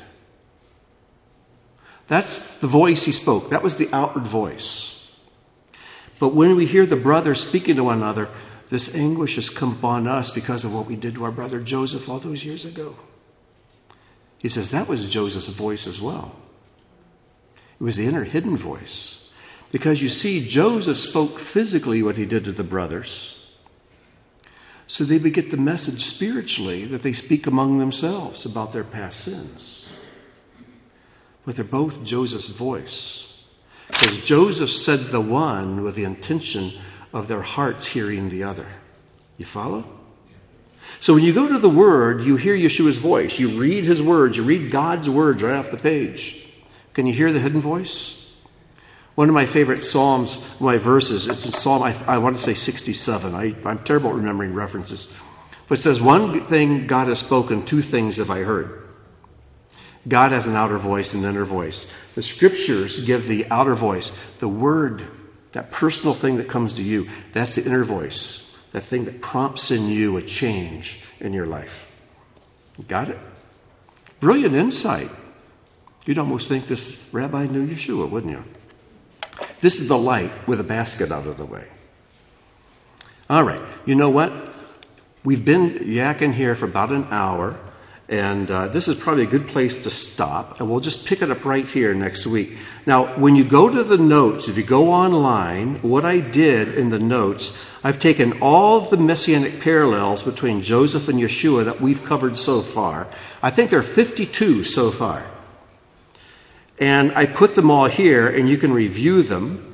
Speaker 1: That's the voice he spoke. That was the outward voice. But when we hear the brothers speaking to one another, this anguish has come upon us because of what we did to our brother Joseph all those years ago. He says that was Joseph's voice as well. It was the inner hidden voice. Because you see, Joseph spoke physically what he did to the brothers. So they would get the message spiritually that they speak among themselves about their past sins. But they're both Joseph's voice. Because Joseph said the one with the intention of their hearts hearing the other. You follow? So when you go to the Word, you hear Yeshua's voice. You read his words. You read God's words right off the page. Can you hear the hidden voice? One of my favorite Psalms, my verses, it's in Psalm, I want to say 67. I'm terrible at remembering references. But it says, one thing God has spoken, two things have I heard. God has an outer voice and an inner voice. The Scriptures give the outer voice, the Word, that personal thing that comes to you. That's the inner voice, that thing that prompts in you a change in your life. Got it? Brilliant insight. You'd almost think this rabbi knew Yeshua, wouldn't you? This is the light with a basket out of the way. All right. You know what? We've been yakking here for about an hour, and this is probably a good place to stop, and we'll just pick it up right here next week. Now, when you go to the notes, if you go online, what I did in the notes, I've taken all the messianic parallels between Joseph and Yeshua that we've covered so far. I think there are 52 so far. And I put them all here, and you can review them.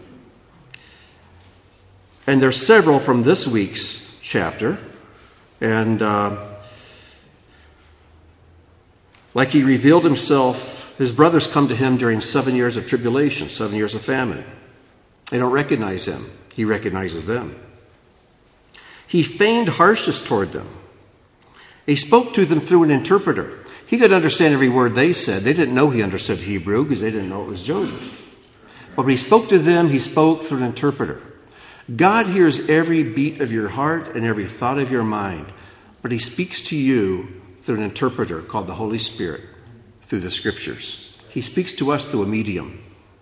Speaker 1: And there's several from this week's chapter. And like he revealed himself, his brothers come to him during 7 years of tribulation, 7 years of famine. They don't recognize him. He recognizes them. He feigned harshness toward them. He spoke to them through an interpreter. He could understand every word they said. They didn't know he understood Hebrew because they didn't know it was Joseph. But when he spoke to them, he spoke through an interpreter. God hears every beat of your heart and every thought of your mind, but he speaks to you through an interpreter called the Holy Spirit through the Scriptures. He speaks to us through a medium.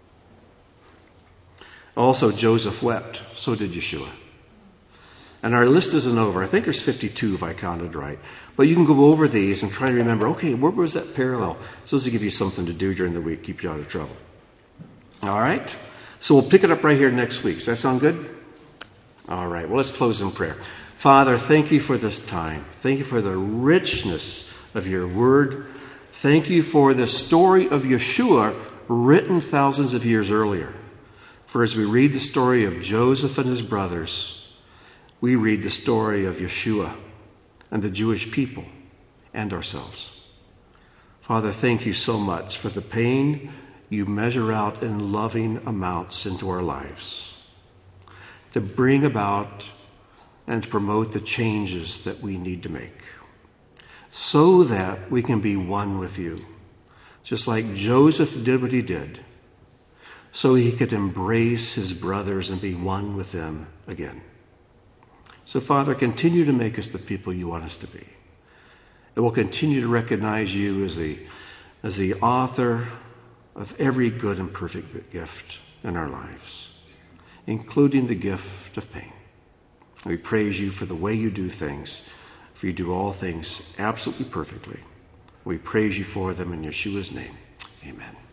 Speaker 1: Also, Joseph wept. So did Yeshua. And our list isn't over. I think there's 52 if I counted right. But you can go over these and try to remember, okay, where was that parallel? So this will give you something to do during the week, keep you out of trouble. All right? So we'll pick it up right here next week. Does that sound good? All right. Well, let's close in prayer. Father, thank you for this time. Thank you for the richness of your word. Thank you for the story of Yeshua written thousands of years earlier. For as we read the story of Joseph and his brothers, we read the story of Yeshua and the Jewish people and ourselves. Father, thank you so much for the pain you measure out in loving amounts into our lives to bring about and to promote the changes that we need to make so that we can be one with you, just like Joseph did what he did, so he could embrace his brothers and be one with them again. So, Father, continue to make us the people you want us to be. And we'll continue to recognize you as the author of every good and perfect gift in our lives, including the gift of pain. We praise you for the way you do things, for you do all things absolutely perfectly. We praise you for them in Yeshua's name. Amen.